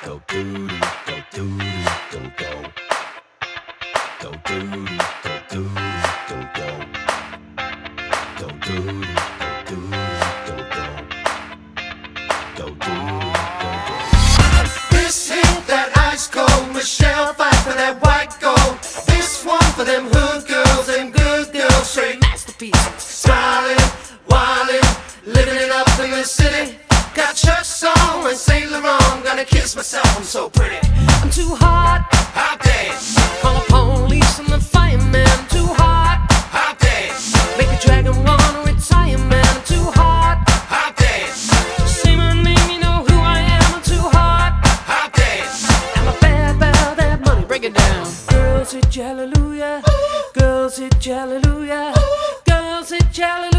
Go doo doo, go doo doo, go go. Go doo doo, go doo doo, go go. Go doo doo, go doo doo, go go. Go doo doo, go go. This hit that ice cold Michelle fight for that white gold. This one for them hood girls, them good girls, straight masterpieces. Smiling, wildin', living it up in the city. Got church song and Saint Laurent. Gonna kiss myself, I'm so pretty. I'm too hot, hot day. Call the police and the fireman. I'm too hot, hot day. Make a dragon wanna retire, man. I'm too hot, hot day. Say my name, you know who I am. I'm too hot, hot day. I'm a bad about that money, break it down. Girls hit hallelujah, girls hit hallelujah, girls hit hallelujah.